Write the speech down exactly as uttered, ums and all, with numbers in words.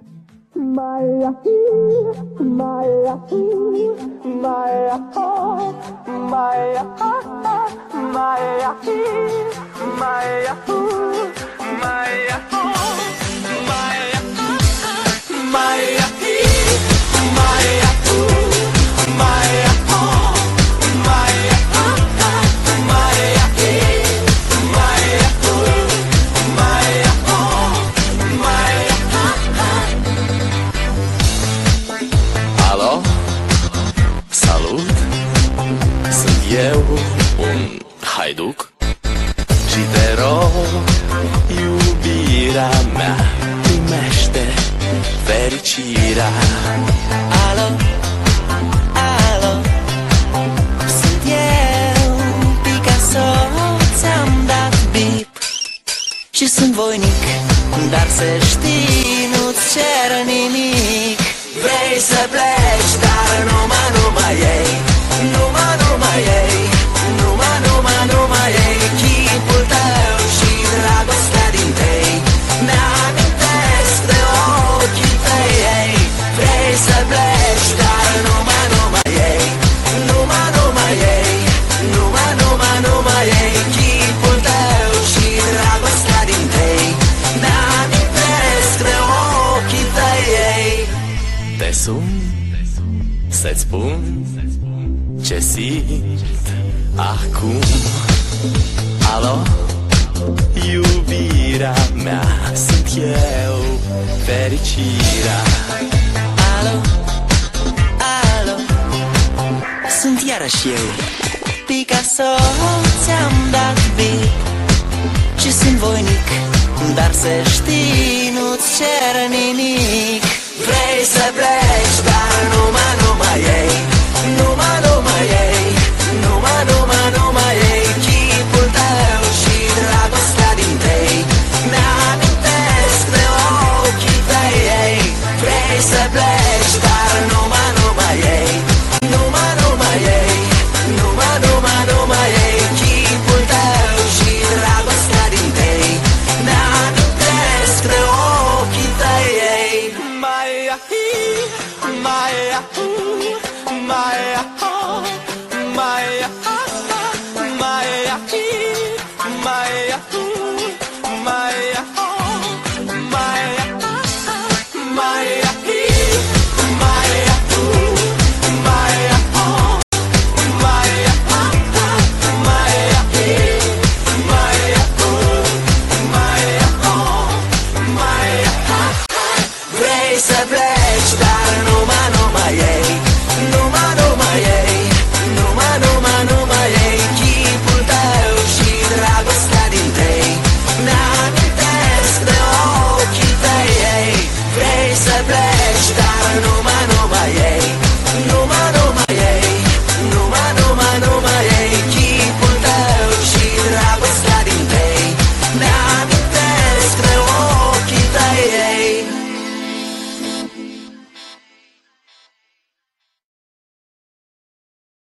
Maya, Maya, Maya, Maya, Maya, Maya, Maya, Maya, Maya. Alo, salut, sunt eu, un haiduc și te rog, iubirea mea, primește fericirea. Alo, alo, sunt eu, Picasso, ți-am dat bip și sunt voinic, dar să știi, nu-ți cer nimic. Vrei să pleci, dar numai, numai ei, numai, numai ei, numai, numai, numai ei, chipul tău și dragostea din tei, mi-amintesc de ochii tăi ei. Vrei să pleci, dar numai, numai ei, numai, numai ei, numai, numai, numai ei, chipul tău și dragostea din tei, mi-amintesc de ochii tăi ei. Te sun să-ți spun ce simt acum. Alo, iubirea mea, sunt eu, fericirea. Alo, alo, sunt iarăși eu, Picasso, ți-am dat bip și sunt voinic, dar să știi, nu-ți cer nimic. Vrei să pleci, dar numai, numai ei, numai, numai ei, numai, numai, numai ei, chipul tău și dragostea din tei, mi-amintesc de ochii tăi ei. Vrei să pleci, dar numai, numai ei, numai, numai ei, numai, numai, numai ei, chipul tău și dragostea din tei, mi-amintesc de ochii tăi ei. Maya, Maya.